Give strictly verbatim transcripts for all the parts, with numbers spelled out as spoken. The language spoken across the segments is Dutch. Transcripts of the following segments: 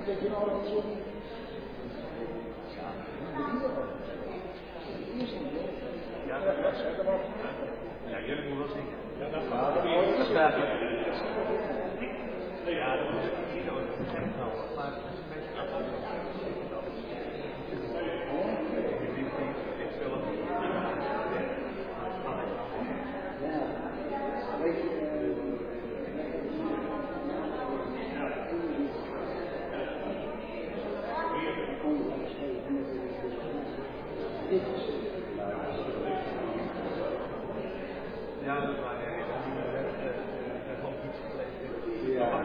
Ja, jullie moeten wel zingen. Ja, dat staat er. Ja, dat is niet zo. Maar het is een beetje afhankelijk. Ja, dat is waar. Het komt iets geleden. Ja.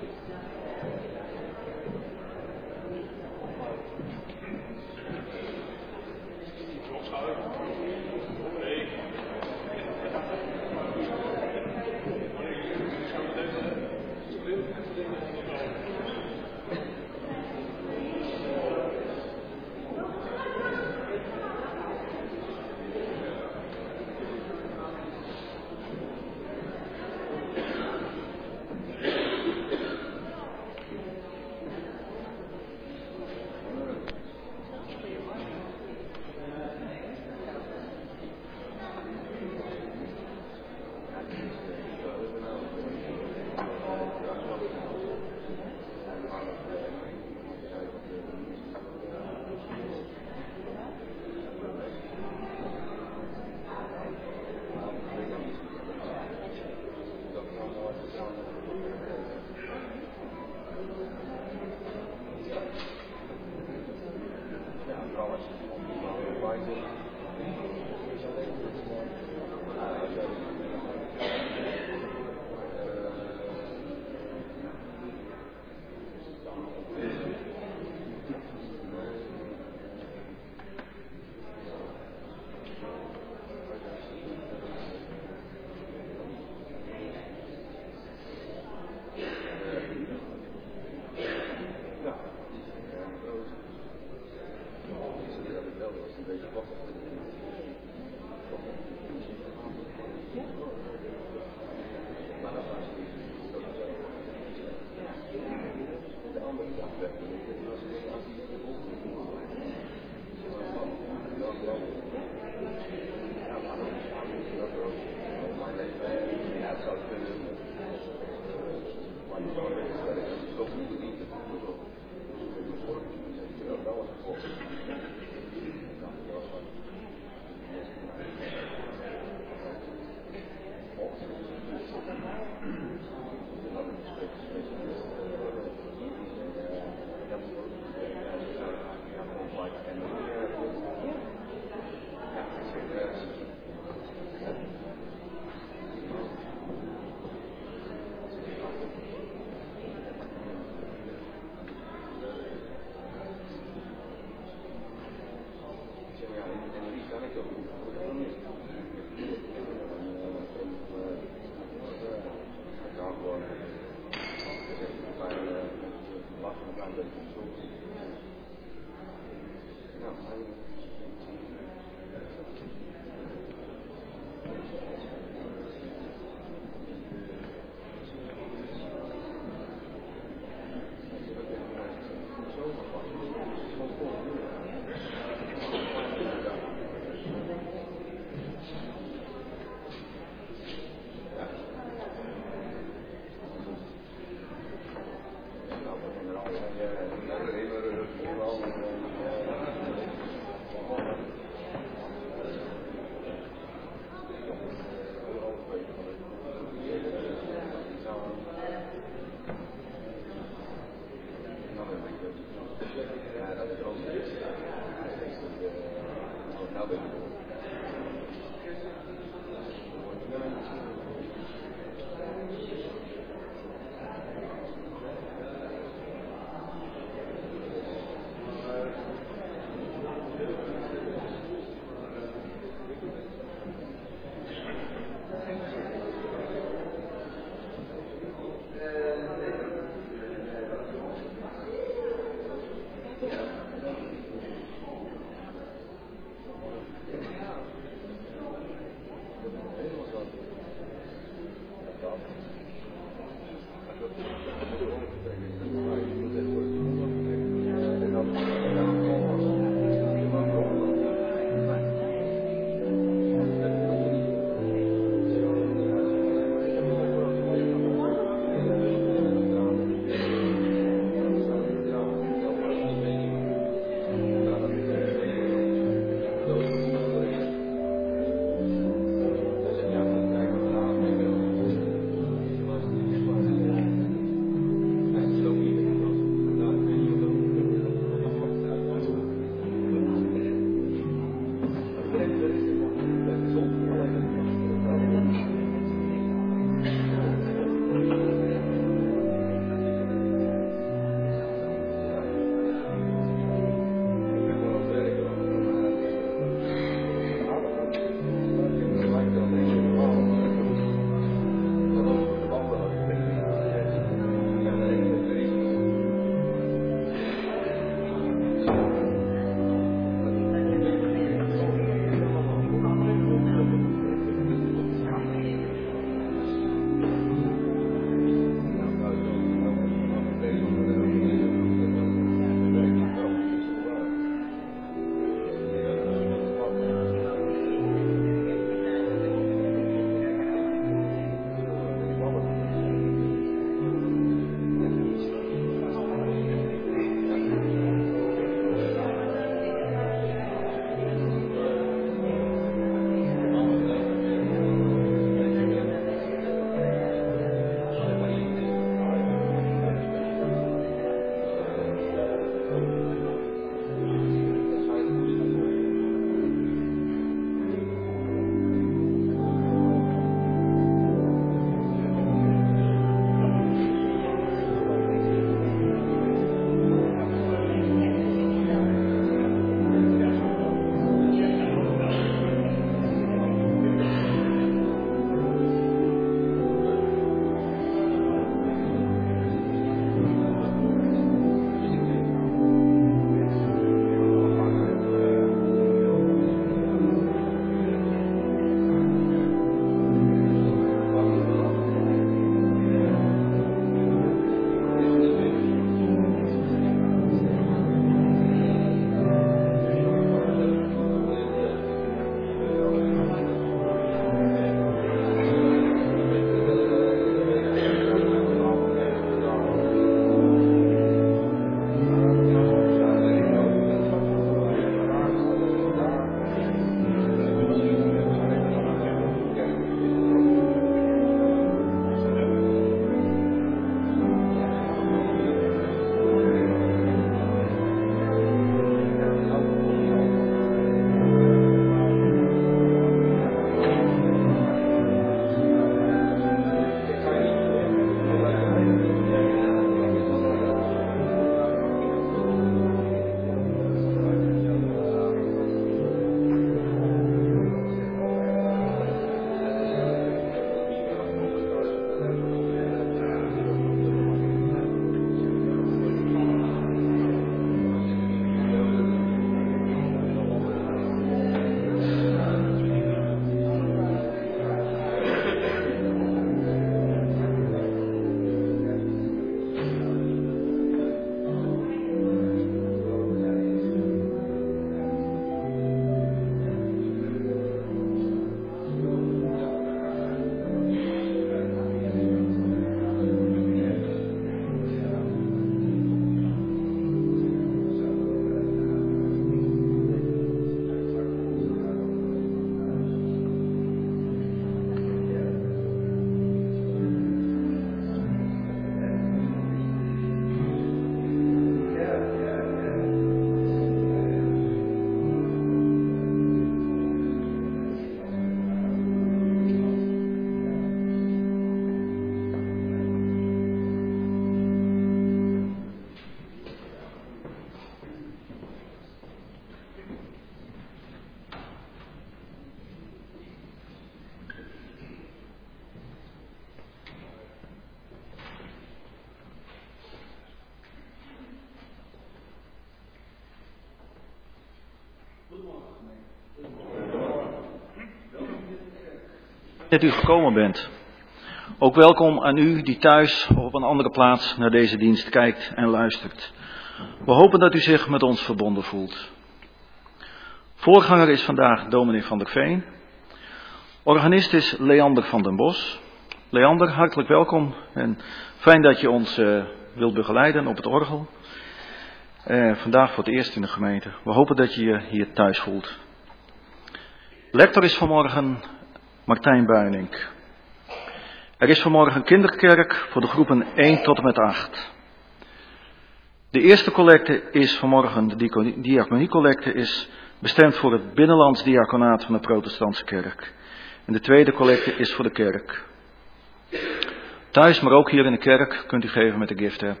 dat u gekomen bent. Ook welkom aan u die thuis of op een andere plaats naar deze dienst kijkt en luistert. We hopen dat u zich met ons verbonden voelt. Voorganger is vandaag dominee Van der Veen. Organist is Leander van den Bos. Leander, hartelijk welkom en fijn dat je ons uh, wilt begeleiden op het orgel. Uh, vandaag voor het eerst in de gemeente. We hopen dat je je hier thuis voelt. Lector is vanmorgen Martijn Buinink. Er is vanmorgen kinderkerk voor de groepen één tot en met acht. De eerste collecte is vanmorgen, de diaconiecollecte is bestemd voor het binnenlands diaconaat van de protestantse kerk. En de tweede collecte is voor de kerk. Thuis, maar ook hier in de kerk, kunt u geven met de gift app.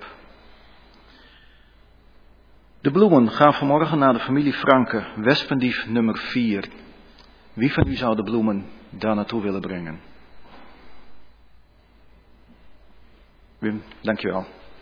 De bloemen gaan vanmorgen naar de familie Franke, Wespendief nummer vier. Wie van u zou de bloemen daar naartoe willen brengen? Wim, dankjewel.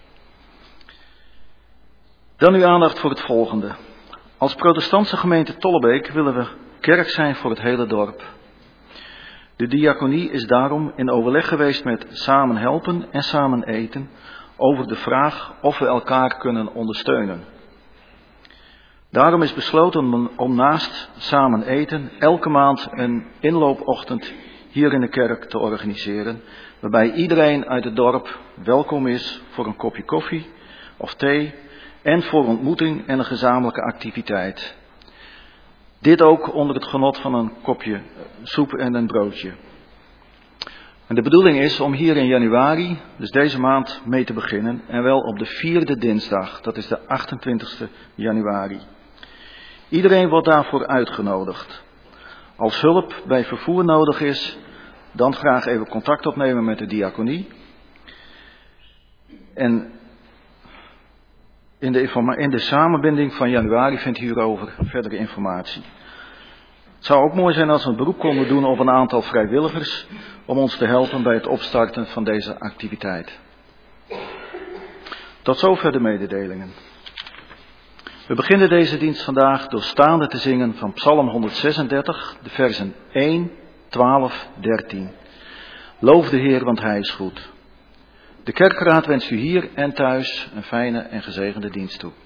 Dan uw aandacht voor het volgende. Als protestantse gemeente Tollebeek willen we kerk zijn voor het hele dorp. De diaconie is daarom in overleg geweest met Samen Helpen en Samen Eten over de vraag of we elkaar kunnen ondersteunen. Daarom is besloten om naast Samen Eten elke maand een inloopochtend hier in de kerk te organiseren, waarbij iedereen uit het dorp welkom is voor een kopje koffie of thee en voor ontmoeting en een gezamenlijke activiteit. Dit ook onder het genot van een kopje soep en een broodje. En de bedoeling is om hier in januari, dus deze maand, mee te beginnen. En wel op de vierde dinsdag, dat is de achtentwintigste januari. Iedereen wordt daarvoor uitgenodigd. Als hulp bij vervoer nodig is, dan graag even contact opnemen met de diaconie. En in de, informa- in de samenbinding van januari vindt u hierover verdere informatie. Het zou ook mooi zijn als we een beroep konden doen op een aantal vrijwilligers om ons te helpen bij het opstarten van deze activiteit. Tot zover de mededelingen. We beginnen deze dienst vandaag door staande te zingen van Psalm honderdzesendertig, de versen één, twaalf, dertien. Loof de Heer, want Hij is goed. De kerkraad wenst u hier en thuis een fijne en gezegende dienst toe.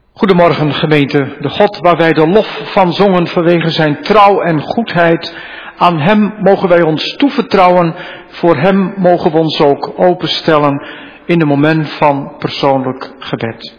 Goedemorgen gemeente, de God waar wij de lof van zongen vanwege zijn trouw en goedheid Aan Hem mogen wij ons toevertrouwen. Voor Hem mogen we ons ook openstellen in een moment van persoonlijk gebed.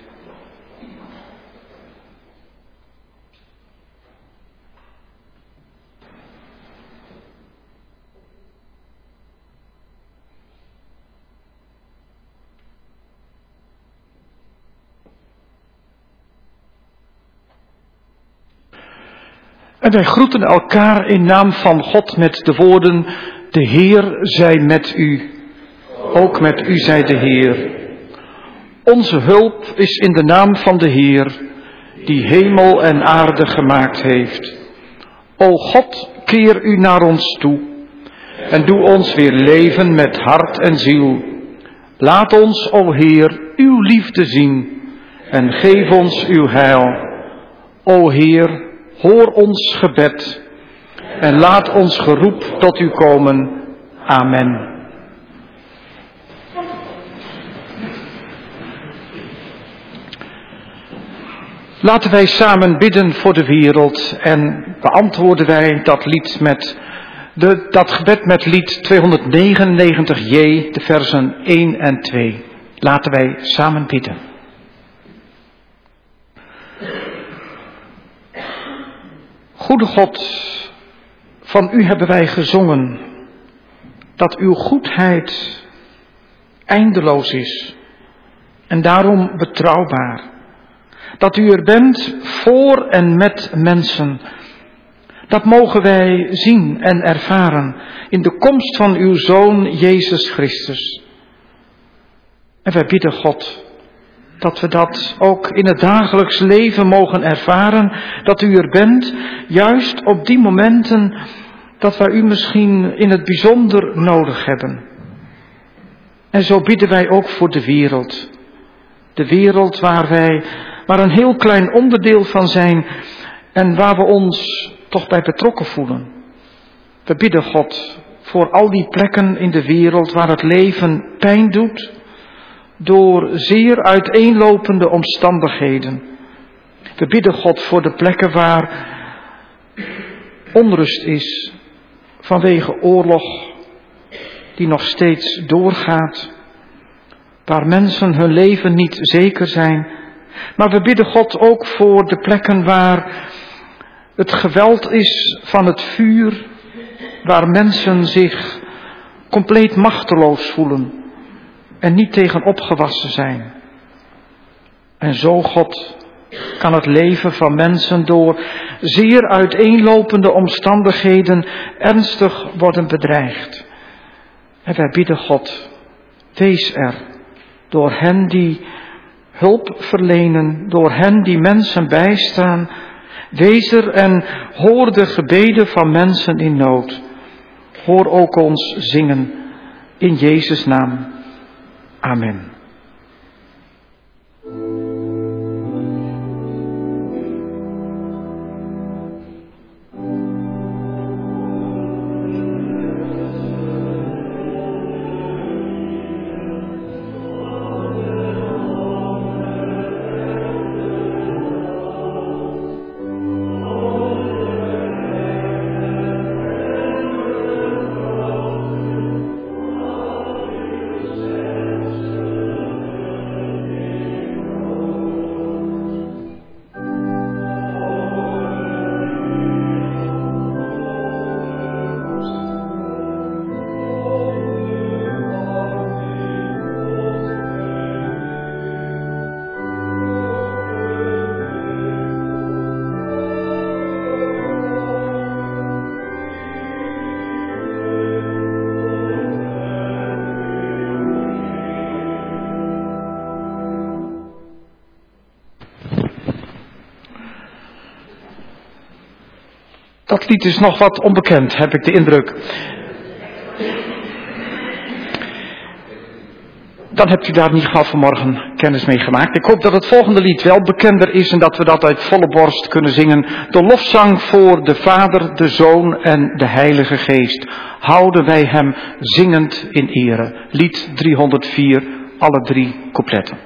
En wij groeten elkaar in naam van God met de woorden: de Heer zij met u. Ook met u zij de Heer. Onze hulp is in de naam van de Heer, die hemel en aarde gemaakt heeft. O God, keer u naar ons toe en doe ons weer leven met hart en ziel. Laat ons, o Heer, uw liefde zien en geef ons uw heil. O Heer, hoor ons gebed en laat ons geroep tot u komen. Amen. Laten wij samen bidden voor de wereld en beantwoorden wij dat lied met de, dat gebed met lied tweehonderdnegenennegentig J, de versen één en twee. Laten wij samen bidden. Goede God, van u hebben wij gezongen dat uw goedheid eindeloos is en daarom betrouwbaar. Dat u er bent voor en met mensen. Dat mogen wij zien en ervaren in de komst van uw Zoon Jezus Christus. En wij bidden God dat we dat ook in het dagelijks leven mogen ervaren. Dat u er bent, juist op die momenten dat wij u misschien in het bijzonder nodig hebben. En zo bidden wij ook voor de wereld. De wereld waar wij maar een heel klein onderdeel van zijn en waar we ons toch bij betrokken voelen. We bidden God voor al die plekken in de wereld waar het leven pijn doet door zeer uiteenlopende omstandigheden. We bidden God voor de plekken waar onrust is vanwege oorlog die nog steeds doorgaat, waar mensen hun leven niet zeker zijn. Maar we bidden God ook voor de plekken waar het geweld is van het vuur, waar mensen zich compleet machteloos voelen en niet tegen opgewassen zijn. En zo, God, kan het leven van mensen door zeer uiteenlopende omstandigheden ernstig worden bedreigd. En wij bidden God, wees er door hen die hulp verlenen, door hen die mensen bijstaan. Wees er en hoor de gebeden van mensen in nood. Hoor ook ons zingen in Jezus' naam. Amen. Dat lied is nog wat onbekend, heb ik de indruk. Dan hebt u daar in ieder geval vanmorgen kennis mee gemaakt. Ik hoop dat het volgende lied wel bekender is en dat we dat uit volle borst kunnen zingen. De lofzang voor de Vader, de Zoon en de Heilige Geest. Houden wij hem zingend in ere. Lied driehonderdvier, alle drie coupletten.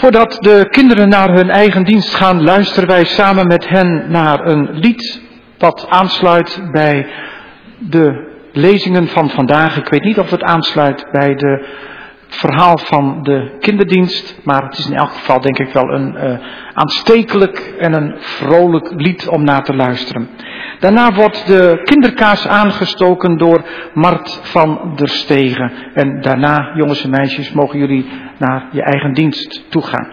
Voordat de kinderen naar hun eigen dienst gaan, luisteren wij samen met hen naar een lied wat aansluit bij de lezingen van vandaag. Ik weet niet of het aansluit bij de het verhaal van de kinderdienst, maar het is in elk geval denk ik wel een uh, aanstekelijk en een vrolijk lied om naar te luisteren. Daarna wordt de kinderkaars aangestoken door Mart van der Stegen. En daarna, jongens en meisjes, mogen jullie naar je eigen dienst toegaan.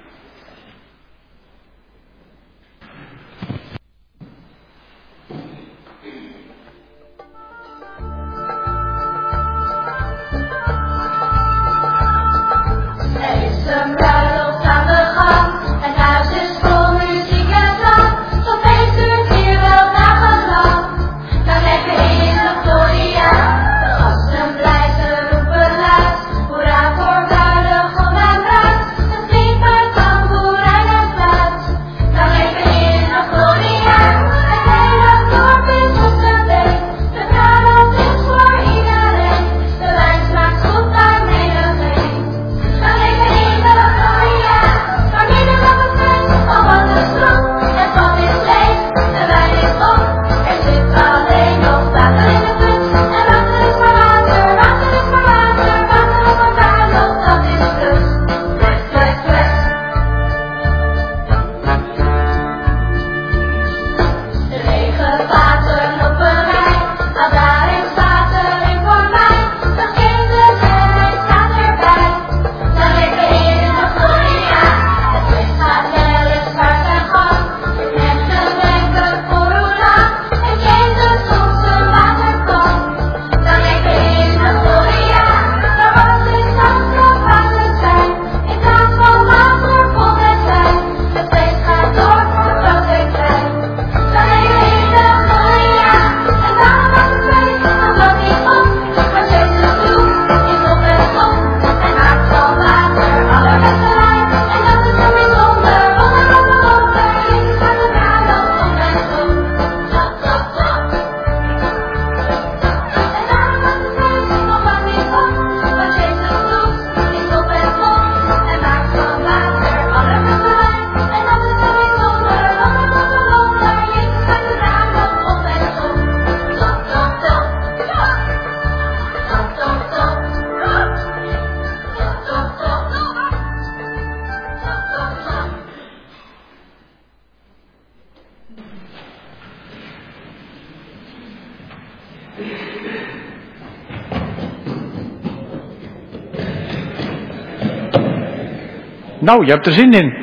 Nou, je hebt er zin in.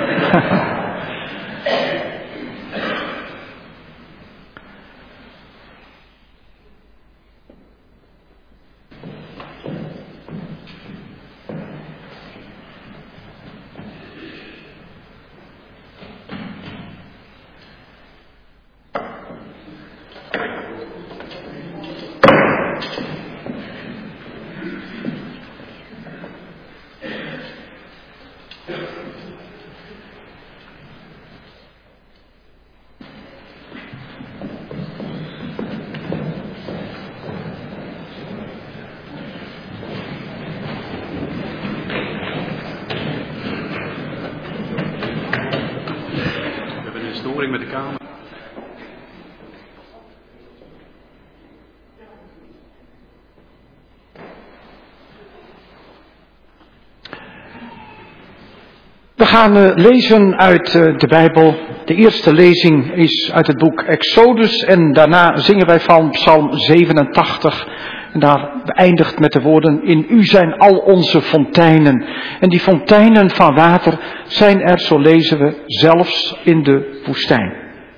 Met de Kamer. We gaan uh, lezen uit uh, de Bijbel. De eerste lezing is uit het boek Exodus en daarna zingen wij van Psalm zevenentachtig. En daar beëindigt met de woorden: in u zijn al onze fonteinen. En die fonteinen van water zijn er, zo lezen we, zelfs in de woestijn.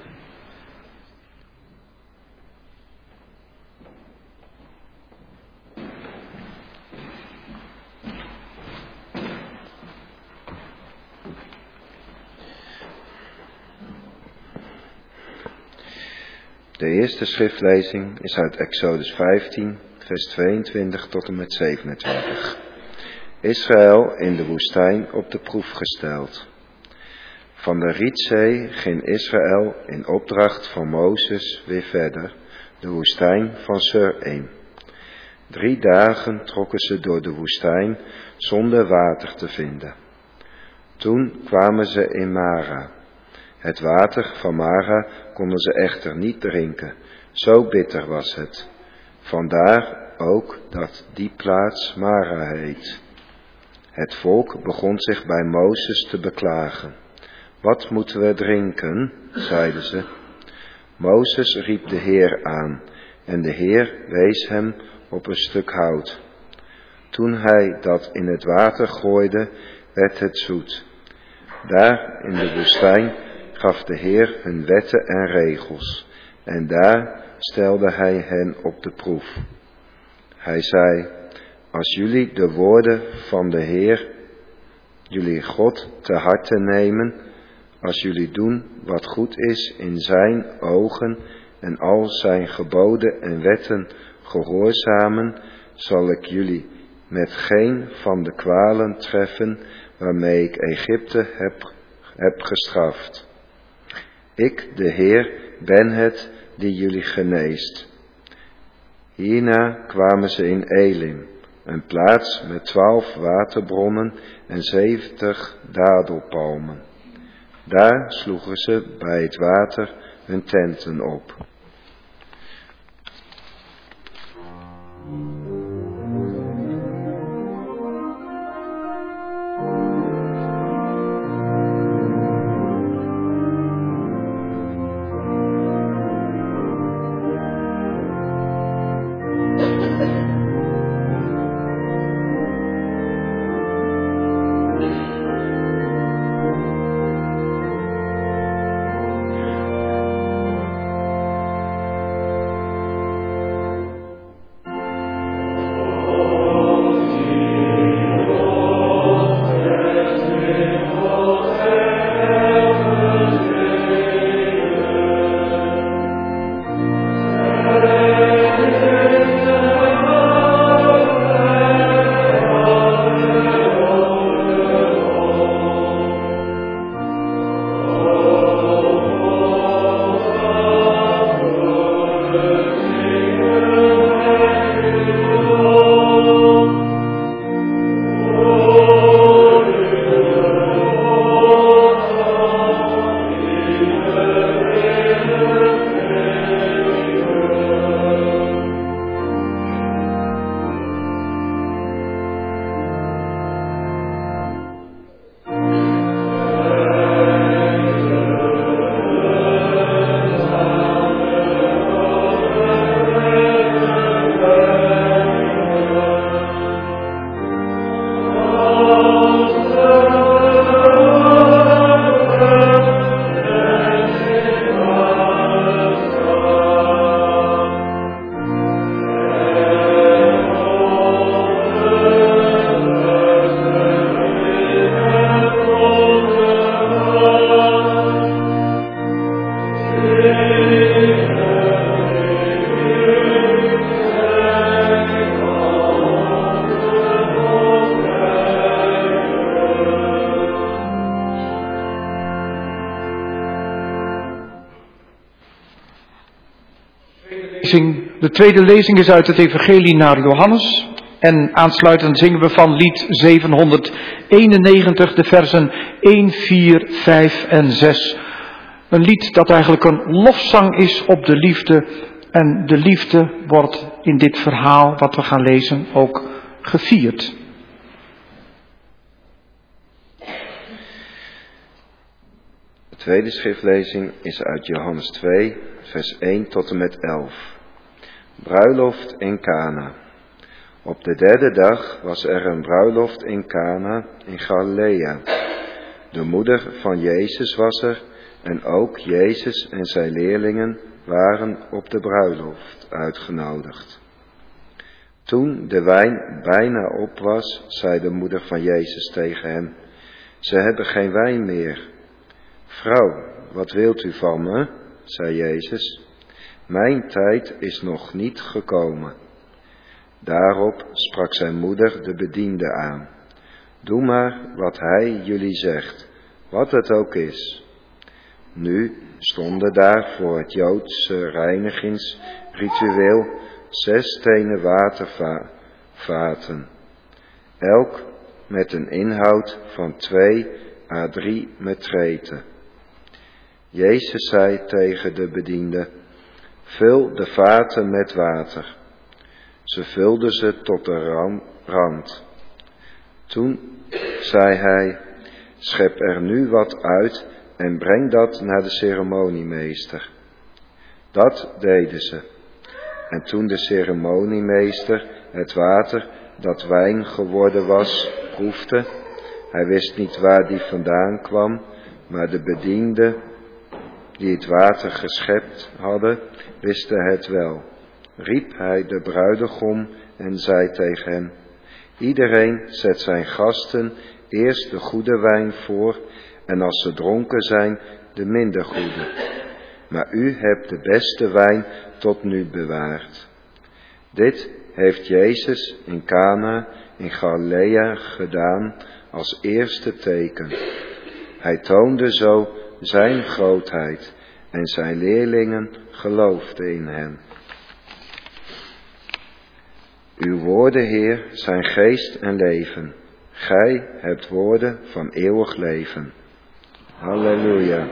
De eerste schriftlezing is uit Exodus vijftien, vers tweeëntwintig tot en met zevenentwintig. Israël in de woestijn op de proef gesteld. Van de Rietzee ging Israël in opdracht van Mozes weer verder, de woestijn van Sur in. Drie dagen trokken ze door de woestijn zonder water te vinden. Toen kwamen ze in Mara. Het water van Mara konden ze echter niet drinken, zo bitter was het. Vandaar ook dat die plaats Mara heet. Het volk begon zich bij Mozes te beklagen. Wat moeten we drinken, zeiden ze. Mozes riep de Heer aan en de Heer wees hem op een stuk hout. Toen hij dat in het water gooide, werd het zoet. Daar in de woestijn gaf de Heer hun wetten en regels en daar stelde hij hen op de proef. Hij zei, als jullie de woorden van de Heer, jullie God, te harte nemen, als jullie doen wat goed is in zijn ogen en al zijn geboden en wetten gehoorzamen, zal ik jullie met geen van de kwalen treffen waarmee ik Egypte heb, heb gestraft. Ik, de Heer, ben het die jullie geneest. Hierna kwamen ze in Elim, een plaats met twaalf waterbronnen en zeventig dadelpalmen. Daar sloegen ze bij het water hun tenten op. De tweede lezing is uit het Evangelie naar Johannes. En aansluitend zingen we van lied zevenhonderdeenennegentig de versen één, vier, vijf en zes. Een lied dat eigenlijk een lofzang is op de liefde. En de liefde wordt in dit verhaal wat we gaan lezen ook gevierd. De tweede schriftlezing is uit Johannes twee, vers één tot en met elf. Bruiloft in Kana. Op de derde dag was er een bruiloft in Kana in Galilea. De moeder van Jezus was er en ook Jezus en zijn leerlingen waren op de bruiloft uitgenodigd. Toen de wijn bijna op was, zei de moeder van Jezus tegen hem: ze hebben geen wijn meer. Vrouw, wat wilt u van me? Zei Jezus. Mijn tijd is nog niet gekomen. Daarop sprak zijn moeder de bediende aan. Doe maar wat hij jullie zegt, wat het ook is. Nu stonden daar voor het Joodse reinigingsritueel zes stenen watervaten, elk met een inhoud van twee haar drie metreten. Jezus zei tegen de bedienden: vul de vaten met water. Ze vulden ze tot de rand. Toen zei hij: schep er nu wat uit en breng dat naar de ceremoniemeester. Dat deden ze. En toen de ceremoniemeester het water dat wijn geworden was proefde, hij wist niet waar die vandaan kwam, maar de bedienden die het water geschept hadden, wisten het wel. Riep hij de bruidegom en zei tegen hem: iedereen zet zijn gasten eerst de goede wijn voor en als ze dronken zijn, de minder goede. Maar u hebt de beste wijn tot nu bewaard. Dit heeft Jezus in Kana in Galilea gedaan als eerste teken. Hij toonde zo zijn grootheid en zijn leerlingen geloofden in hem. Uw woorden, Heer, zijn geest en leven. Gij hebt woorden van eeuwig leven. Halleluja.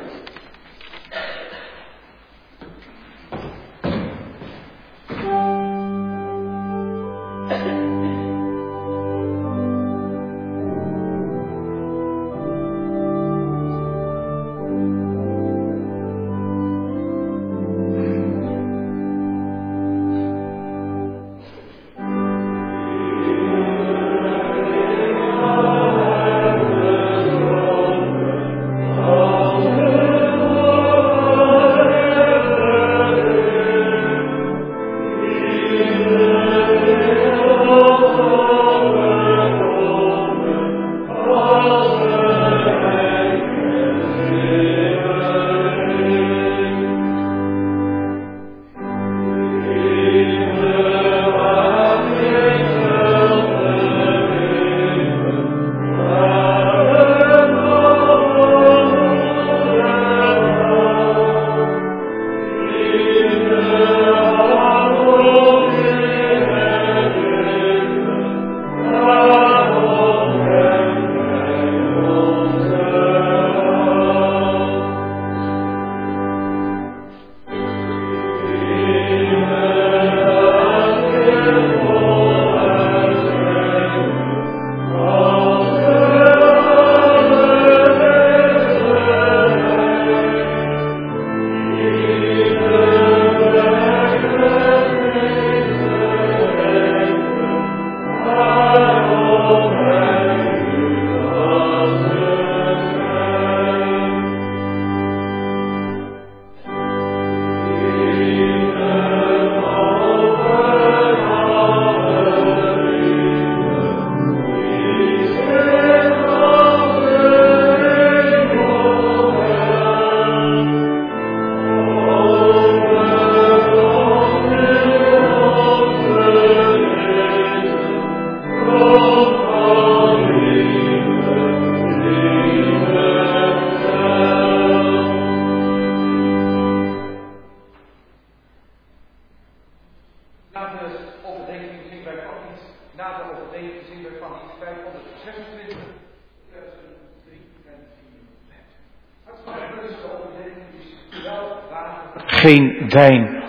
Geen wijn.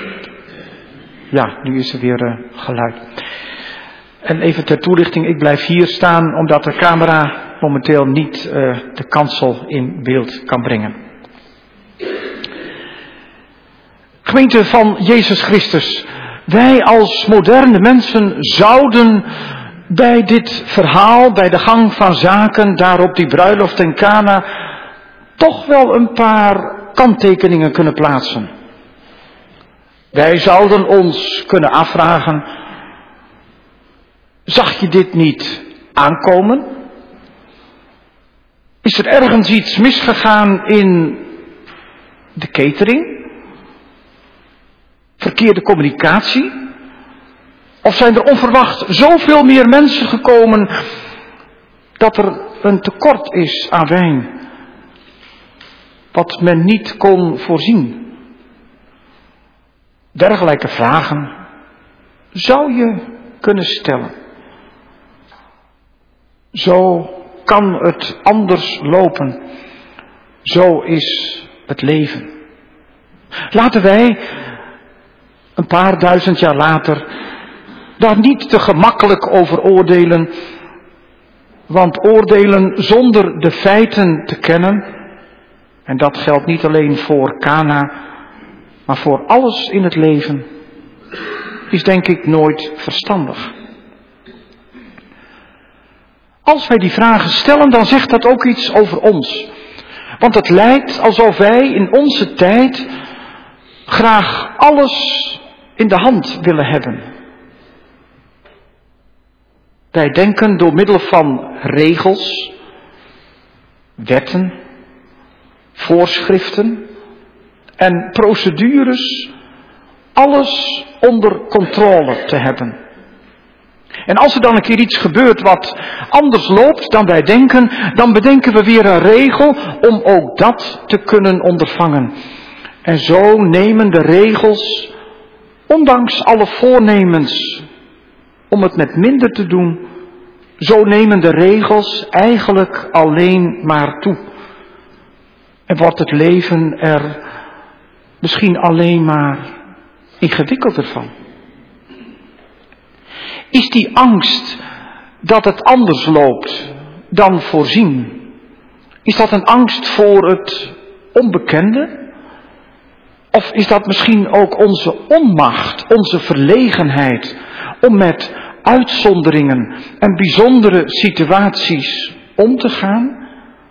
Ja, nu is er weer uh, geluid. En even ter toelichting, ik blijf hier staan omdat de camera momenteel niet uh, de kansel in beeld kan brengen. Gemeente van Jezus Christus, wij als moderne mensen zouden bij dit verhaal, bij de gang van zaken, daar op die bruiloft in Kana, toch wel een paar kanttekeningen kunnen plaatsen. Wij zouden ons kunnen afvragen: zag je dit niet aankomen? Is er ergens iets misgegaan in de catering? Verkeerde communicatie? Of zijn er onverwacht zoveel meer mensen gekomen dat er een tekort is aan wijn, wat men niet kon voorzien? Dergelijke vragen zou je kunnen stellen. Zo kan het anders lopen. Zo is het leven. Laten wij een paar duizend jaar later daar niet te gemakkelijk over oordelen. Want oordelen zonder de feiten te kennen, en dat geldt niet alleen voor Kana, maar voor alles in het leven, is denk ik nooit verstandig. Als wij die vragen stellen, dan zegt dat ook iets over ons. Want het lijkt alsof wij in onze tijd graag alles in de hand willen hebben. Wij denken door middel van regels, wetten, voorschriften en procedures alles onder controle te hebben. En als er dan een keer iets gebeurt wat anders loopt dan wij denken, dan bedenken we weer een regel om ook dat te kunnen ondervangen. En zo nemen de regels, ondanks alle voornemens om het met minder te doen, zo nemen de regels eigenlijk alleen maar toe. En wordt het leven er misschien alleen maar ingewikkelder van. Is die angst dat het anders loopt dan voorzien? Is dat een angst voor het onbekende? Of is dat misschien ook onze onmacht, onze verlegenheid om met uitzonderingen en bijzondere situaties om te gaan?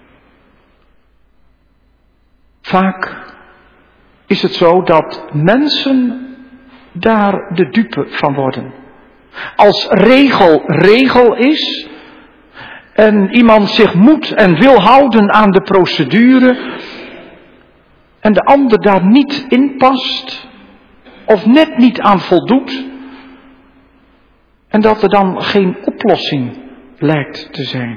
Vaak is het zo dat mensen daar de dupe van worden. Als regel regel is en iemand zich moet en wil houden aan de procedure en de ander daar niet in past of net niet aan voldoet en dat er dan geen oplossing lijkt te zijn.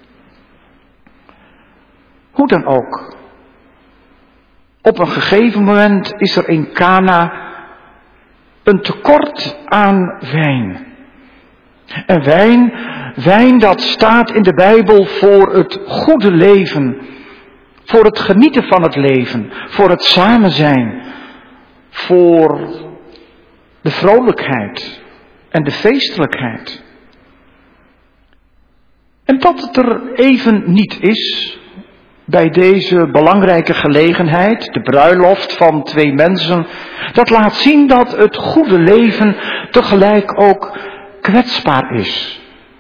Hoe dan ook, op een gegeven moment is er in Kana een tekort aan wijn. En wijn, wijn dat staat in de Bijbel voor het goede leven, voor het genieten van het leven, voor het samen zijn, voor de vrolijkheid en de feestelijkheid. En dat het er even niet is bij deze belangrijke gelegenheid, de bruiloft van twee mensen, dat laat zien dat het goede leven tegelijk ook kwetsbaar is.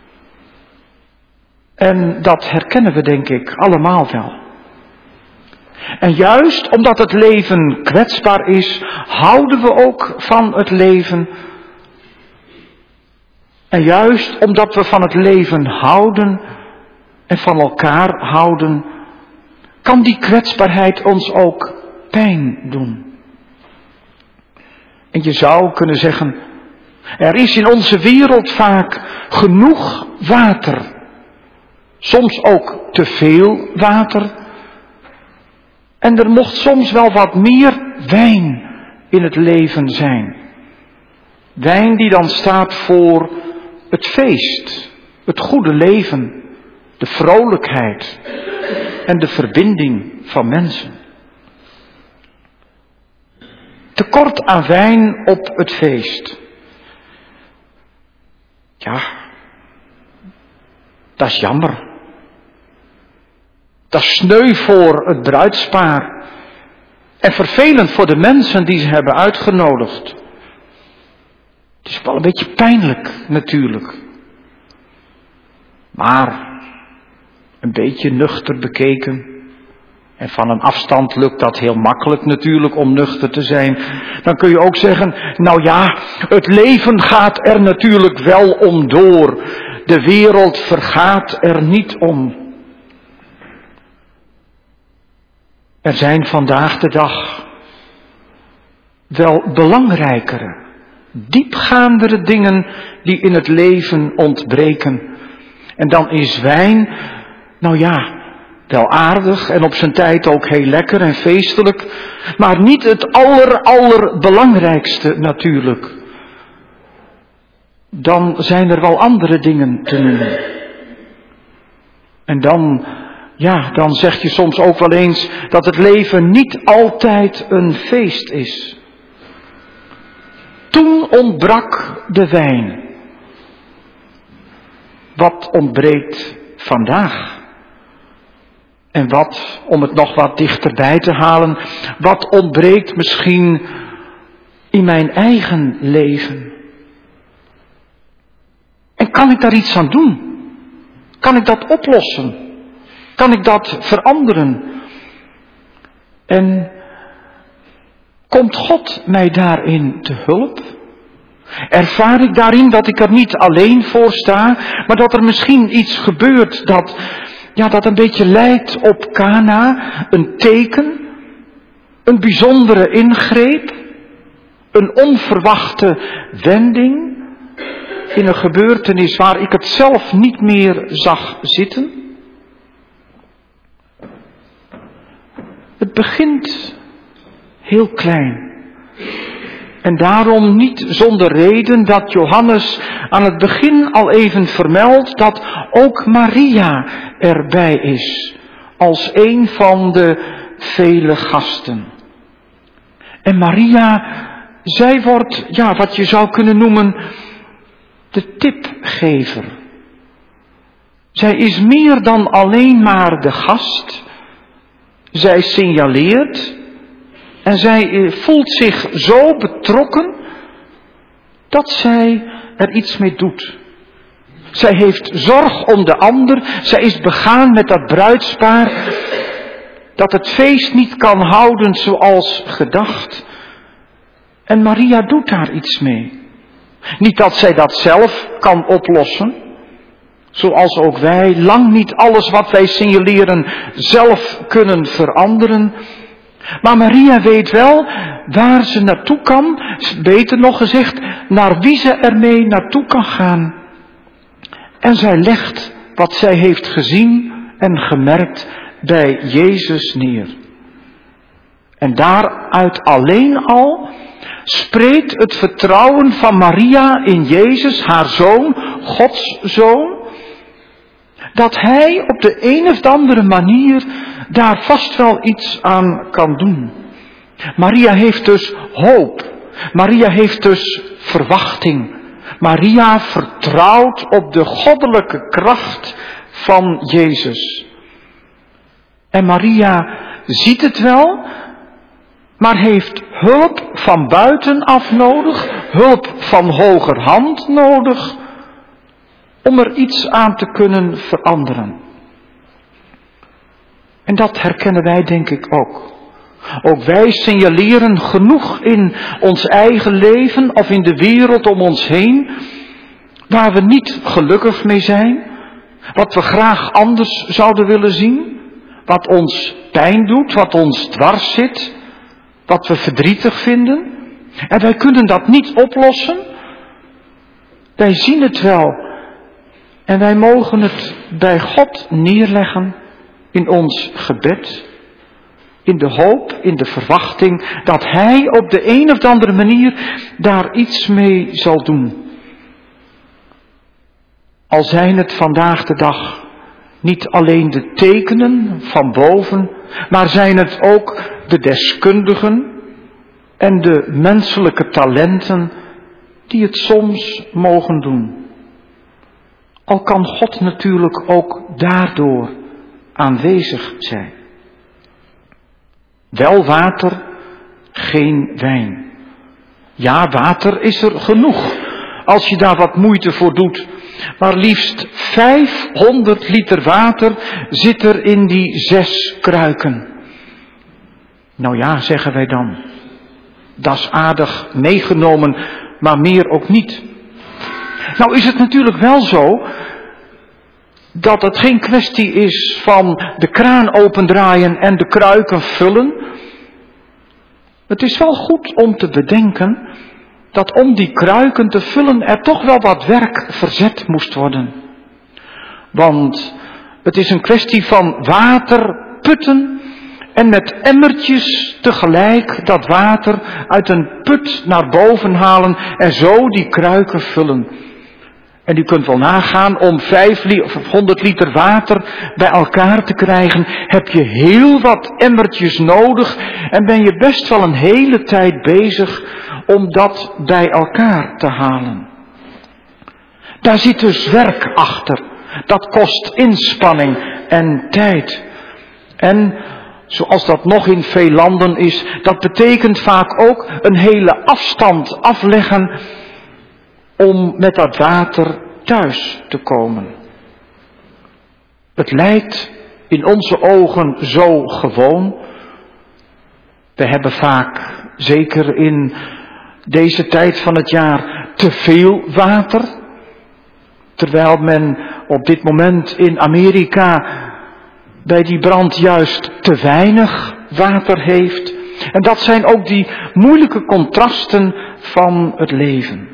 En dat herkennen we denk ik allemaal wel. En juist omdat het leven kwetsbaar is, houden we ook van het leven. En juist omdat we van het leven houden en van elkaar houden, kan die kwetsbaarheid ons ook pijn doen. En je zou kunnen zeggen, er is in onze wereld vaak genoeg water. Soms ook te veel water. En er mocht soms wel wat meer wijn in het leven zijn. Wijn die dan staat voor het feest, het goede leven, de vrolijkheid en de verbinding van mensen. Tekort aan wijn op het feest. Ja, dat is jammer. Dat is sneu voor het bruidspaar. En vervelend voor de mensen die ze hebben uitgenodigd. Het is wel een beetje pijnlijk natuurlijk. Maar een beetje nuchter bekeken. En van een afstand lukt dat heel makkelijk natuurlijk om nuchter te zijn. Dan kun je ook zeggen, nou ja, het leven gaat er natuurlijk wel om door. De wereld vergaat er niet om. Er zijn vandaag de dag wel belangrijkere, diepgaandere dingen die in het leven ontbreken. En dan is wijn, nou ja, wel aardig en op zijn tijd ook heel lekker en feestelijk, maar niet het aller, allerbelangrijkste natuurlijk. Dan zijn er wel andere dingen te noemen. En dan, ja, dan zeg je soms ook wel eens dat het leven niet altijd een feest is. Toen ontbrak de wijn. Wat ontbreekt vandaag? En wat, om het nog wat dichterbij te halen, wat ontbreekt misschien in mijn eigen leven? En kan ik daar iets aan doen? Kan ik dat oplossen? Kan ik dat veranderen? En komt God mij daarin te hulp? Ervaar ik daarin dat ik er niet alleen voor sta, maar dat er misschien iets gebeurt dat, ja, dat een beetje lijkt op Kana, een teken, een bijzondere ingreep, een onverwachte wending in een gebeurtenis waar ik het zelf niet meer zag zitten? Het begint heel klein. En daarom niet zonder reden dat Johannes aan het begin al even vermeldt dat ook Maria erbij is, als een van de vele gasten. En Maria, zij wordt, ja, wat je zou kunnen noemen, de tipgever. Zij is meer dan alleen maar de gast. Zij signaleert en zij voelt zich zo betrokken dat zij er iets mee doet. Zij heeft zorg om de ander. Zij is begaan met dat bruidspaar dat het feest niet kan houden zoals gedacht. En Maria doet daar iets mee. Niet dat zij dat zelf kan oplossen, zoals ook wij lang niet alles wat wij signaleren zelf kunnen veranderen. Maar Maria weet wel waar ze naartoe kan, beter nog gezegd, naar wie ze ermee naartoe kan gaan. En zij legt wat zij heeft gezien en gemerkt bij Jezus neer. En daaruit alleen al spreekt het vertrouwen van Maria in Jezus, haar zoon, Gods zoon, dat hij op de een of andere manier daar vast wel iets aan kan doen. Maria heeft dus hoop. Maria heeft dus verwachting. Maria vertrouwt op de goddelijke kracht van Jezus. En Maria ziet het wel, maar heeft hulp van buitenaf nodig, hulp van hogerhand nodig, om er iets aan te kunnen veranderen. En dat herkennen wij denk ik ook. Ook wij signaleren genoeg in ons eigen leven of in de wereld om ons heen, waar we niet gelukkig mee zijn, wat we graag anders zouden willen zien, wat ons pijn doet, wat ons dwars zit, wat we verdrietig vinden. En wij kunnen dat niet oplossen. Wij zien het wel. En wij mogen het bij God neerleggen in ons gebed. In de hoop, in de verwachting dat Hij op de een of andere manier daar iets mee zal doen. Al zijn het vandaag de dag niet alleen de tekenen van boven, maar zijn het ook de deskundigen en de menselijke talenten die het soms mogen doen. Al kan God natuurlijk ook daardoor aanwezig zijn. Wel water, geen wijn. Ja, water is er genoeg, als je daar wat moeite voor doet. Maar liefst vijfhonderd liter water zit er in die zes kruiken. Nou ja, zeggen wij dan. Dat is aardig meegenomen, maar meer ook niet. Nou is het natuurlijk wel zo dat het geen kwestie is van de kraan opendraaien en de kruiken vullen. Het is wel goed om te bedenken dat om die kruiken te vullen er toch wel wat werk verzet moest worden. Want het is een kwestie van water putten en met emmertjes tegelijk dat water uit een put naar boven halen en zo die kruiken vullen. En u kunt wel nagaan, om vijfhonderd liter water bij elkaar te krijgen, heb je heel wat emmertjes nodig en ben je best wel een hele tijd bezig om dat bij elkaar te halen. Daar zit dus werk achter. Dat kost inspanning en tijd. En zoals dat nog in veel landen is, dat betekent vaak ook een hele afstand afleggen om met dat water thuis te komen. Het lijkt in onze ogen zo gewoon. We hebben vaak, zeker in deze tijd van het jaar, te veel water. Terwijl men op dit moment in Amerika bij die brand juist te weinig water heeft. En dat zijn ook die moeilijke contrasten van het leven.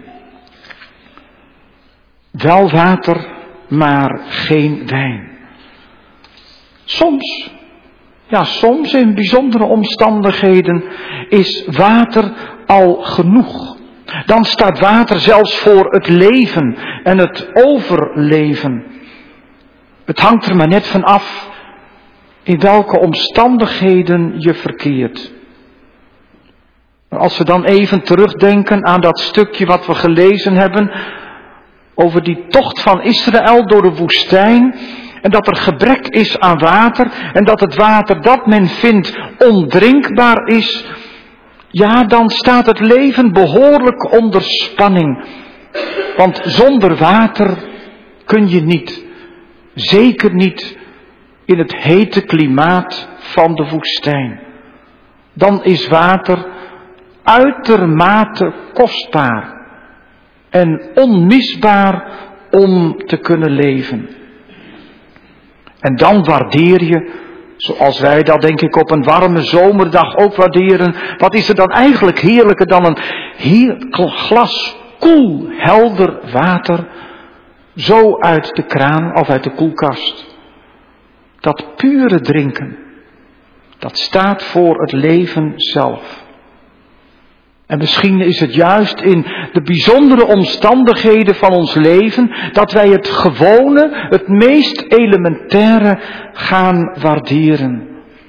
Wel water, maar geen wijn. Soms, ja soms in bijzondere omstandigheden is water al genoeg. Dan staat water zelfs voor het leven en het overleven. Het hangt er maar net van af in welke omstandigheden je verkeert. Als we dan even terugdenken aan dat stukje wat we gelezen hebben over die tocht van Israël door de woestijn en dat er gebrek is aan water en dat het water dat men vindt ondrinkbaar is, ja, dan staat het leven behoorlijk onder spanning. Want zonder water kun je niet, zeker niet in het hete klimaat van de woestijn. Dan is water uitermate kostbaar en onmisbaar om te kunnen leven. En dan waardeer je, zoals wij dat denk ik op een warme zomerdag ook waarderen, wat is er dan eigenlijk heerlijker dan een heel glas koel, helder water, zo uit de kraan of uit de koelkast. Dat pure drinken, dat staat voor het leven zelf. En misschien is het juist in de bijzondere omstandigheden van ons leven dat wij het gewone, het meest elementaire gaan waarderen.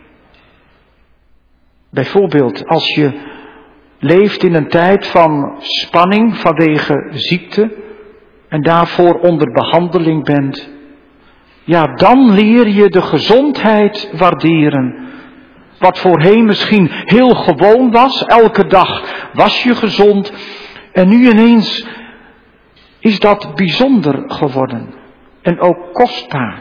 Bijvoorbeeld als je leeft in een tijd van spanning vanwege ziekte en daarvoor onder behandeling bent. Ja, dan leer je de gezondheid waarderen. Wat voorheen misschien heel gewoon was, elke dag was je gezond. En nu ineens is dat bijzonder geworden. En ook kostbaar.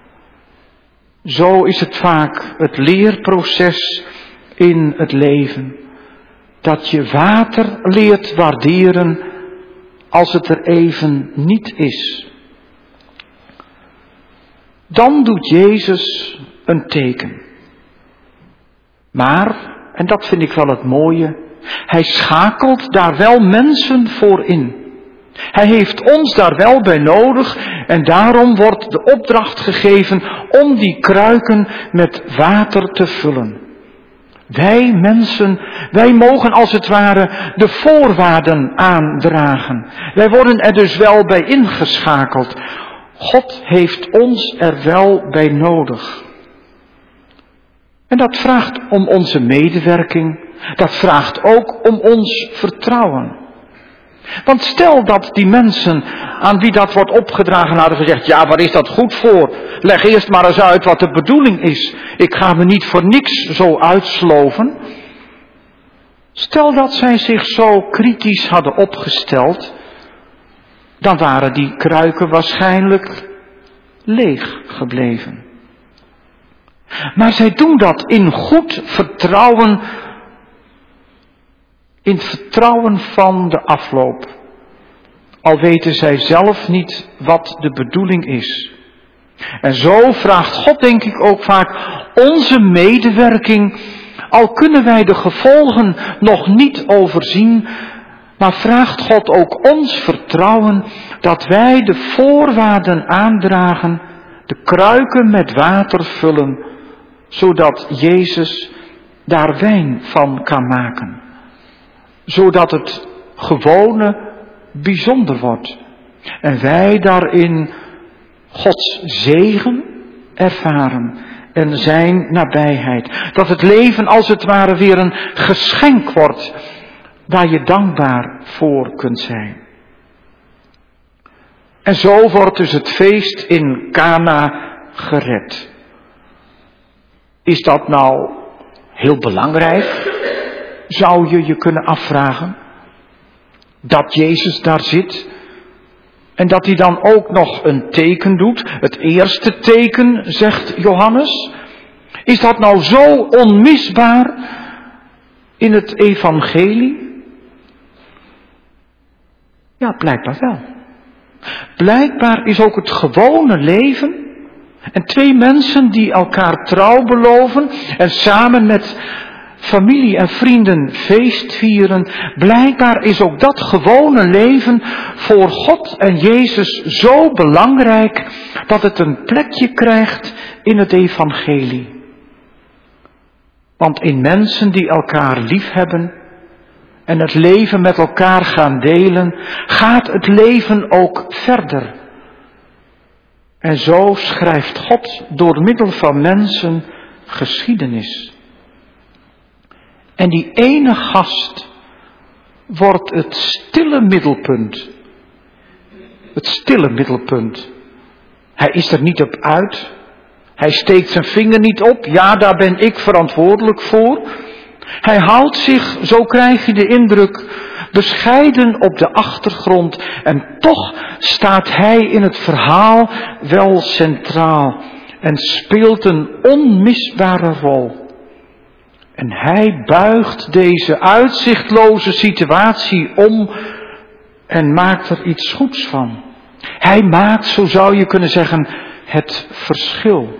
Zo is het vaak het leerproces in het leven. Dat je water leert waarderen als het er even niet is. Dan doet Jezus een teken. Maar, en dat vind ik wel het mooie, hij schakelt daar wel mensen voor in. Hij heeft ons daar wel bij nodig en daarom wordt de opdracht gegeven om die kruiken met water te vullen. Wij mensen, wij mogen als het ware de voorwaarden aandragen. Wij worden er dus wel bij ingeschakeld. God heeft ons er wel bij nodig. En dat vraagt om onze medewerking. Dat vraagt ook om ons vertrouwen. Want stel dat die mensen aan wie dat wordt opgedragen hadden gezegd, ja, waar is dat goed voor? Leg eerst maar eens uit wat de bedoeling is. Ik ga me niet voor niks zo uitsloven. Stel dat zij zich zo kritisch hadden opgesteld, dan waren die kruiken waarschijnlijk leeg gebleven. Maar zij doen dat in goed vertrouwen, in het vertrouwen van de afloop. Al weten zij zelf niet wat de bedoeling is. En zo vraagt God denk ik ook vaak onze medewerking, al kunnen wij de gevolgen nog niet overzien, maar vraagt God ook ons vertrouwen dat wij de voorwaarden aandragen, de kruiken met water vullen, zodat Jezus daar wijn van kan maken. Zodat het gewone bijzonder wordt. En wij daarin Gods zegen ervaren en zijn nabijheid. Dat het leven als het ware weer een geschenk wordt waar je dankbaar voor kunt zijn. En zo wordt dus het feest in Kana gered. Is dat nou heel belangrijk? Zou je je kunnen afvragen. Dat Jezus daar zit. En dat hij dan ook nog een teken doet. Het eerste teken, zegt Johannes. Is dat nou zo onmisbaar in het evangelie? Ja, blijkbaar wel. Blijkbaar is ook het gewone leven en twee mensen die elkaar trouw beloven en samen met familie en vrienden feest vieren. Blijkbaar is ook dat gewone leven voor God en Jezus zo belangrijk dat het een plekje krijgt in het evangelie. Want in mensen die elkaar lief hebben en het leven met elkaar gaan delen, gaat het leven ook verder. En zo schrijft God door middel van mensen geschiedenis. En die ene gast wordt het stille middelpunt. Het stille middelpunt. Hij is er niet op uit. Hij steekt zijn vinger niet op. Ja, daar ben ik verantwoordelijk voor. Hij houdt zich, zo krijg je de indruk, bescheiden op de achtergrond. En toch staat hij in het verhaal wel centraal. En speelt een onmisbare rol. En hij buigt deze uitzichtloze situatie om en maakt er iets goeds van. Hij maakt, zo zou je kunnen zeggen, het verschil.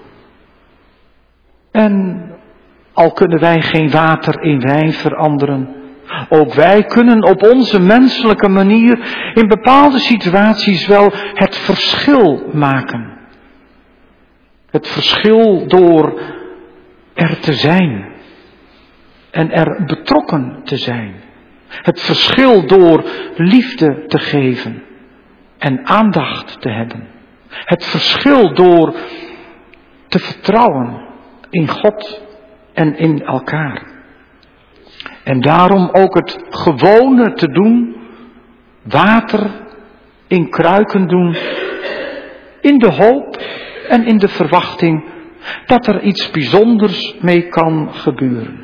En al kunnen wij geen water in wijn veranderen, ook wij kunnen op onze menselijke manier in bepaalde situaties wel het verschil maken. Het verschil door er te zijn. En er betrokken te zijn. Het verschil door liefde te geven. En aandacht te hebben. Het verschil door te vertrouwen in God en in elkaar. En daarom ook het gewone te doen. Water in kruiken doen. In de hoop en in de verwachting dat er iets bijzonders mee kan gebeuren.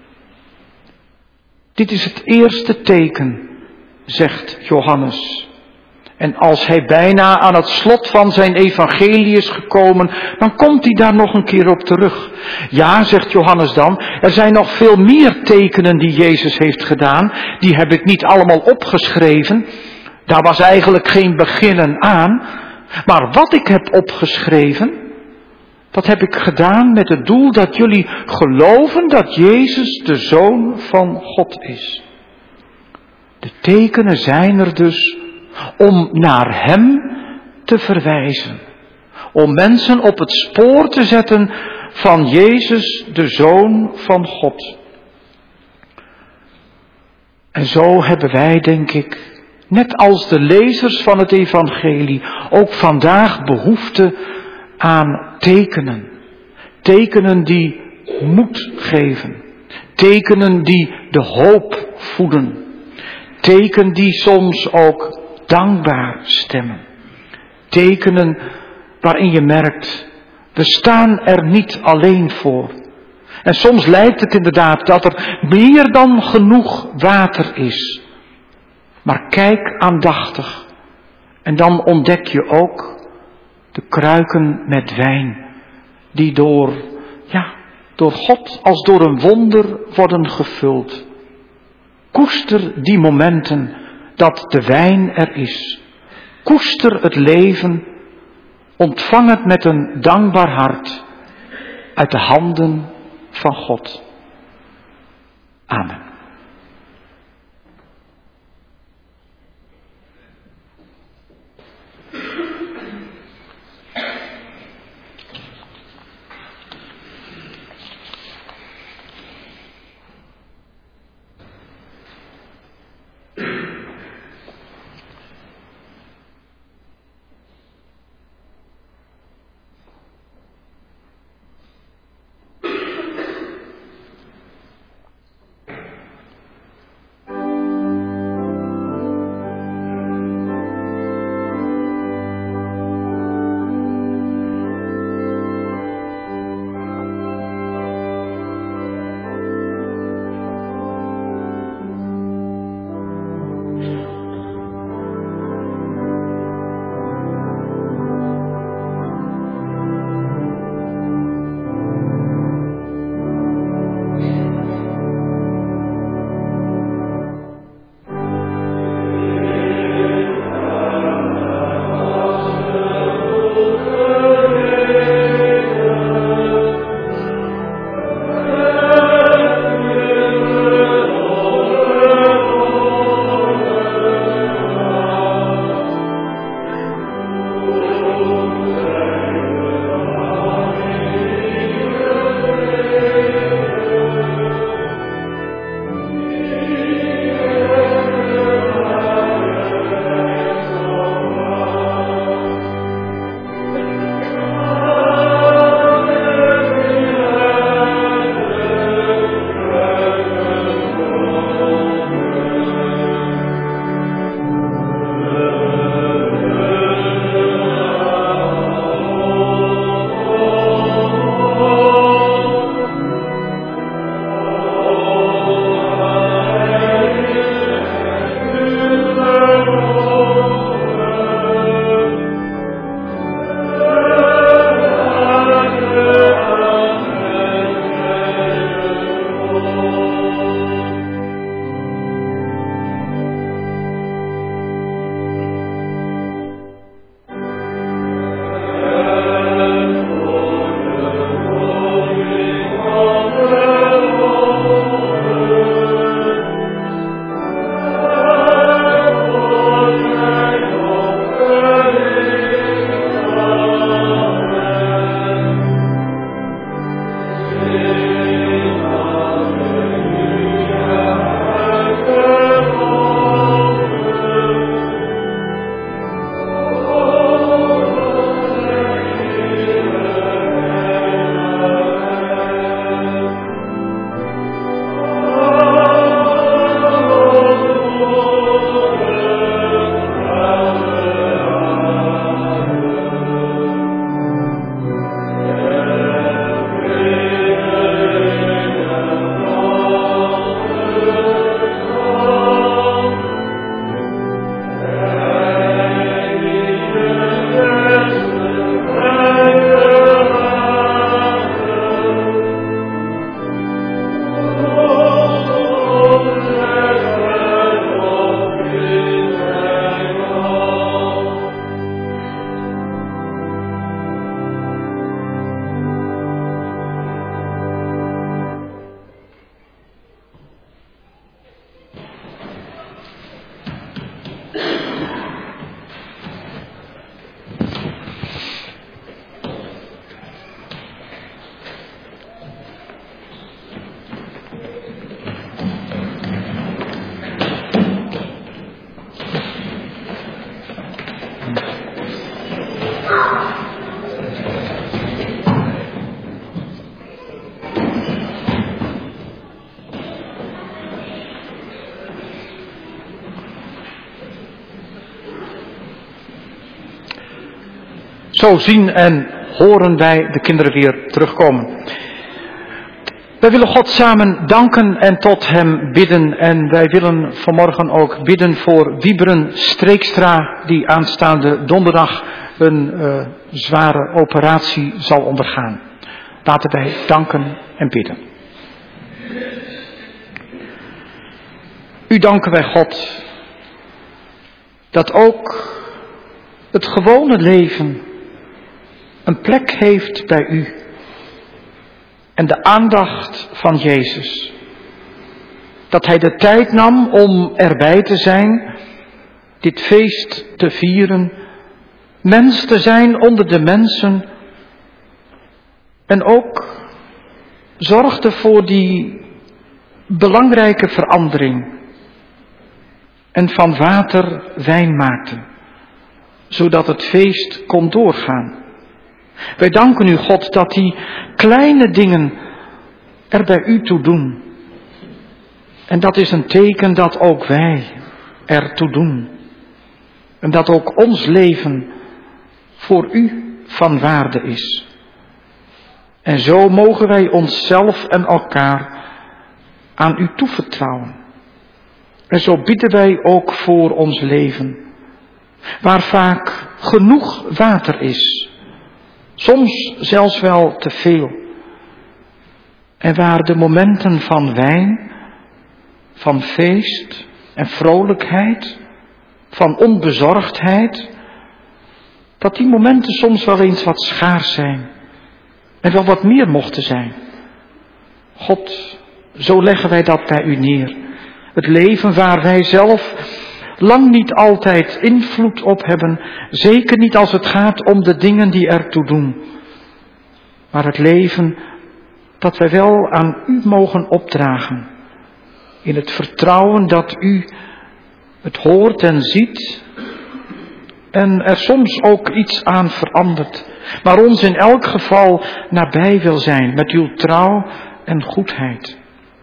Dit is het eerste teken, zegt Johannes. En als hij bijna aan het slot van zijn evangelie is gekomen, dan komt hij daar nog een keer op terug. Ja, zegt Johannes dan, er zijn nog veel meer tekenen die Jezus heeft gedaan. Die heb ik niet allemaal opgeschreven. Daar was eigenlijk geen beginnen aan. Maar wat ik heb opgeschreven, dat heb ik gedaan met het doel dat jullie geloven dat Jezus de Zoon van God is. De tekenen zijn er dus om naar Hem te verwijzen. Om mensen op het spoor te zetten van Jezus, de Zoon van God. En zo hebben wij, denk ik, net als de lezers van het evangelie, ook vandaag behoefte aan tekenen. Tekenen die moed geven. Tekenen die de hoop voeden. Tekenen die soms ook dankbaar stemmen. Tekenen waarin je merkt, we staan er niet alleen voor. En soms lijkt het inderdaad dat er meer dan genoeg water is. Maar kijk aandachtig. En dan ontdek je ook de kruiken met wijn. Die door, ja, door God als door een wonder worden gevuld. Koester die momenten dat de wijn er is. Koester het leven. Ontvang het met een dankbaar hart. Uit de handen van God. Amen. Zo zien en horen wij de kinderen weer terugkomen. Wij willen God samen danken en tot hem bidden. En wij willen vanmorgen ook bidden voor Wieberen Streekstra, die aanstaande donderdag een uh, zware operatie zal ondergaan. Laten wij danken en bidden. U danken wij God, dat ook het gewone leven een plek heeft bij u. En de aandacht van Jezus. Dat hij de tijd nam om erbij te zijn, dit feest te vieren, mens te zijn onder de mensen. En ook zorgde voor die belangrijke verandering. En van water wijn maakte, zodat het feest kon doorgaan. Wij danken u, God, dat die kleine dingen er bij u toe doen. En dat is een teken dat ook wij er toe doen. En dat ook ons leven voor u van waarde is. En zo mogen wij onszelf en elkaar aan u toevertrouwen. En zo bidden wij ook voor ons leven, waar vaak genoeg water is. Soms zelfs wel te veel. En waar de momenten van wijn, van feest en vrolijkheid, van onbezorgdheid, dat die momenten soms wel eens wat schaars zijn. En wel wat meer mochten zijn. God, zo leggen wij dat bij u neer. Het leven waar wij zelf lang niet altijd invloed op hebben. Zeker niet als het gaat om de dingen die ertoe doen. Maar het leven dat wij wel aan u mogen opdragen. In het vertrouwen dat u het hoort en ziet. En er soms ook iets aan verandert. Maar ons in elk geval nabij wil zijn met uw trouw en goedheid.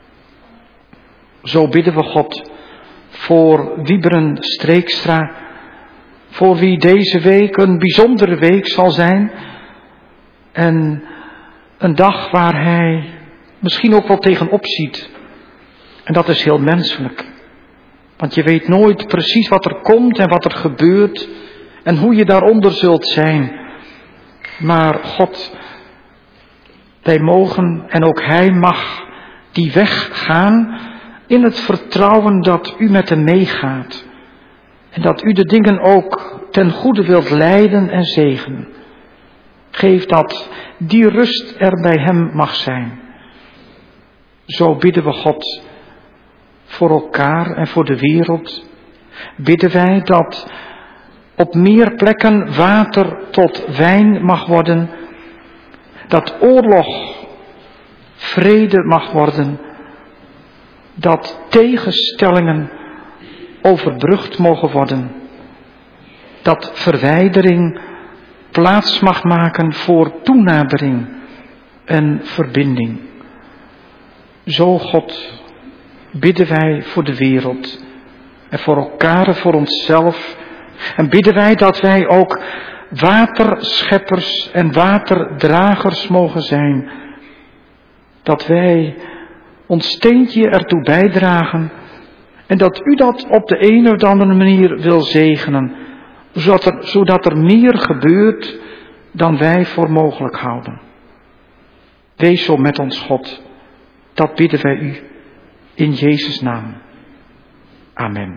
Zo bidden we God voor Wieberen Streekstra, voor wie deze week een bijzondere week zal zijn. En een dag waar hij misschien ook wel tegenop ziet. En dat is heel menselijk. Want je weet nooit precies wat er komt en wat er gebeurt en hoe je daaronder zult zijn. Maar God, wij mogen en ook hij mag die weg gaan in het vertrouwen dat u met hem meegaat. En dat u de dingen ook ten goede wilt leiden en zegenen. Geef dat die rust er bij hem mag zijn. Zo bidden we God voor elkaar en voor de wereld. Bidden wij dat op meer plekken water tot wijn mag worden. Dat oorlog vrede mag worden. Dat tegenstellingen overbrugd mogen worden. Dat verwijdering plaats mag maken voor toenadering en verbinding. Zo, God, bidden wij voor de wereld en voor elkaar en voor onszelf. En bidden wij dat wij ook waterscheppers en waterdragers mogen zijn. Dat wij ons steentje ertoe bijdragen. En dat u dat op de een of andere manier wil zegenen. Zodat er, zodat er meer gebeurt dan wij voor mogelijk houden. Wees zo met ons, God. Dat bidden wij u in Jezus' naam. Amen.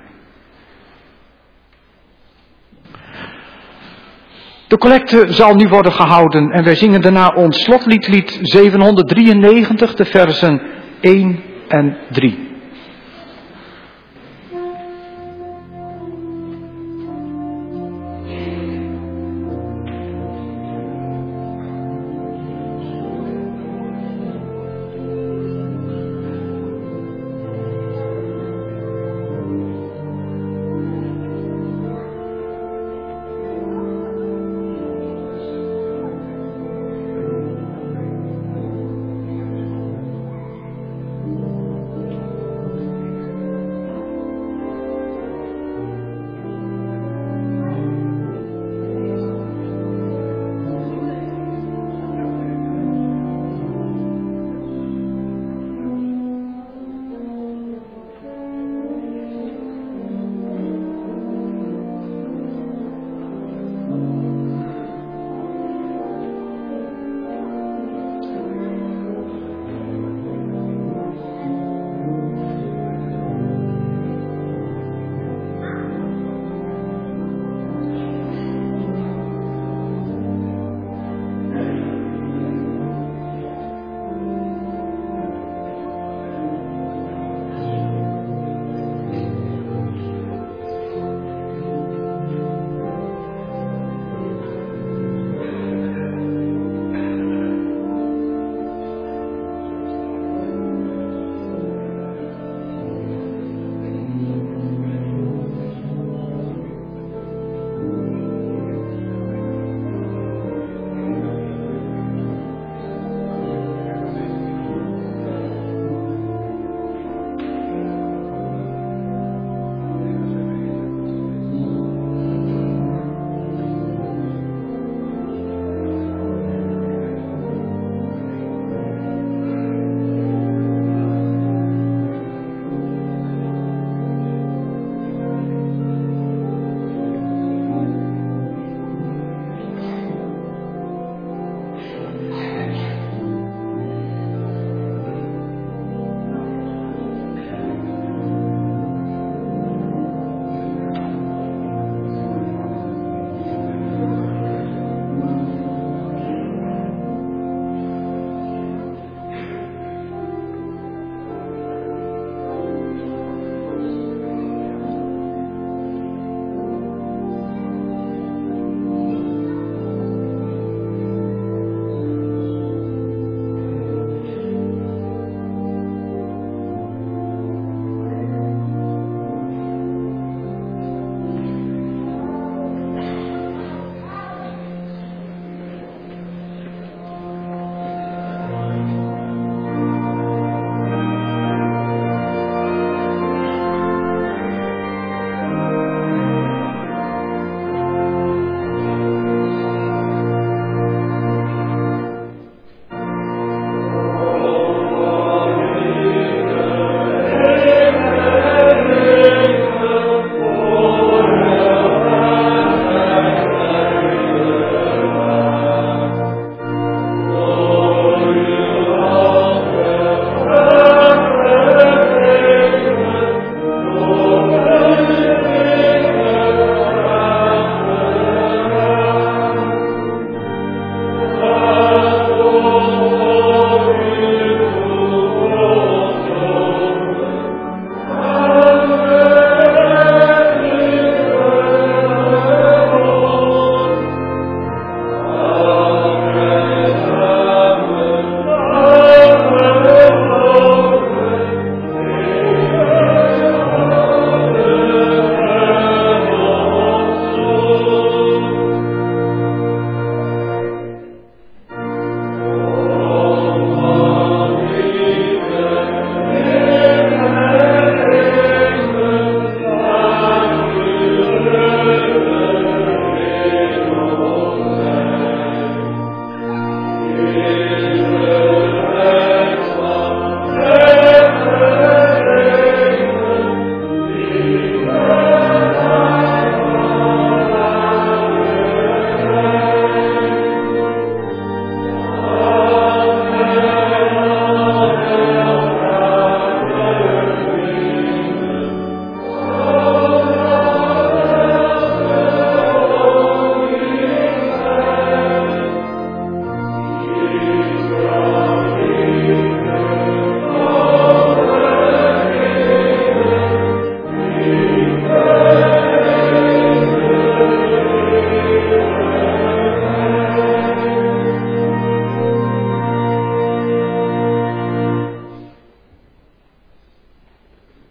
De collecte zal nu worden gehouden en wij zingen daarna ons slotlied, lied zevenhonderddrieënnegentig, de versen één en drie.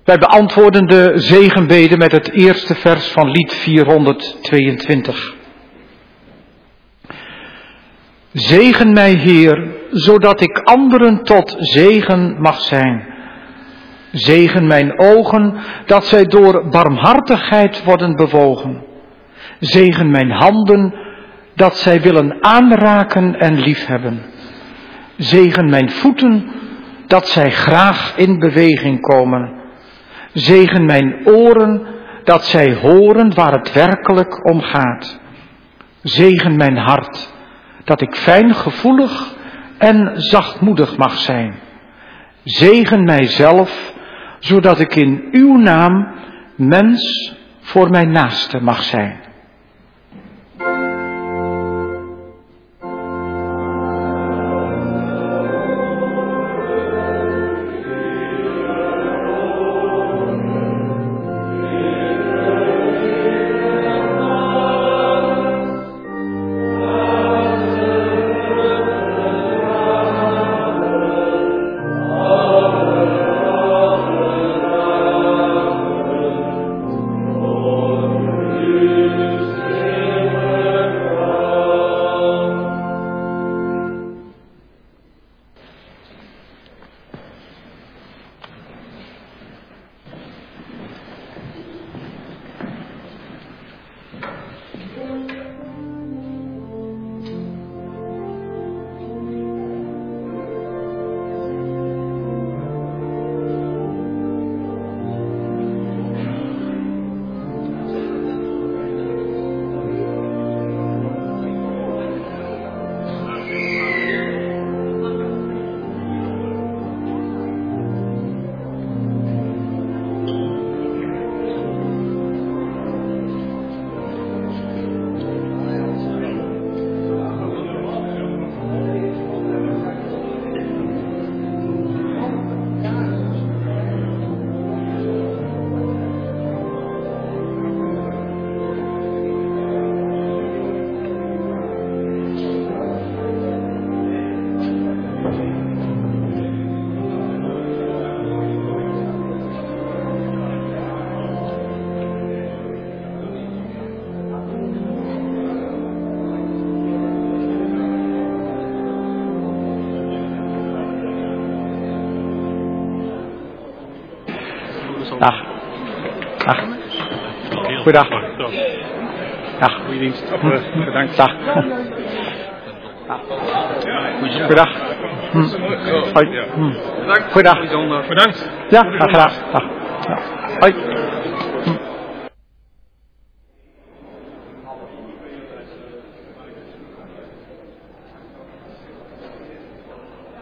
Wij beantwoorden de zegenbede met het eerste vers van lied vierhonderdtweeëntwintig. Zegen mij, Heer, zodat ik anderen tot zegen mag zijn. Zegen mijn ogen, dat zij door barmhartigheid worden bewogen. Zegen mijn handen, dat zij willen aanraken en liefhebben. Zegen mijn voeten, dat zij graag in beweging komen. Zegen mijn oren, dat zij horen waar het werkelijk om gaat. Zegen mijn hart, dat ik fijngevoelig en zachtmoedig mag zijn. Zegen mijzelf, zodat ik in uw naam mens voor mijn naaste mag zijn. Dag. Dag. Goeiedag. Dag. Goeie dienst. Hm. Bedankt. Dag. Goeiedag. Hm. Hoi. Hm. Goeiedag. Bedankt. Ja, graag gedaan. Dag. Ja. Hoi. Hm.